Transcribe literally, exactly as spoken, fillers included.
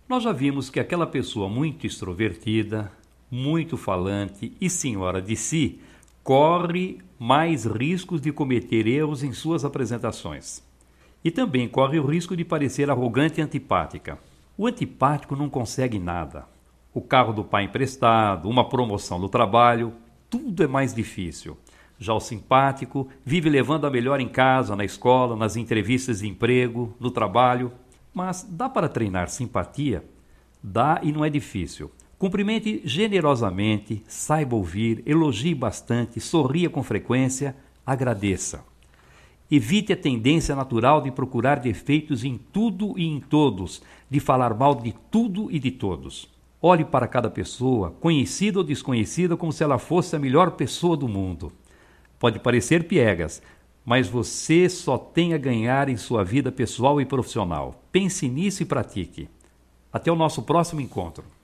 Nós já vimos que aquela pessoa muito extrovertida, muito falante e senhora de si, corre mais riscos de cometer erros em suas apresentações. E também corre o risco de parecer arrogante e antipática. O antipático não consegue nada. O carro do pai emprestado, uma promoção no trabalho, tudo é mais difícil. Já o simpático vive levando a melhor em casa, na escola, nas entrevistas de emprego, no trabalho. Mas dá para treinar simpatia? Dá e não é difícil. Cumprimente generosamente, saiba ouvir, elogie bastante, sorria com frequência, agradeça. Evite a tendência natural de procurar defeitos em tudo e em todos, de falar mal de tudo e de todos. Olhe para cada pessoa, conhecida ou desconhecida, como se ela fosse a melhor pessoa do mundo. Pode parecer piegas, mas você só tem a ganhar em sua vida pessoal e profissional. Pense nisso e pratique. Até o nosso próximo encontro.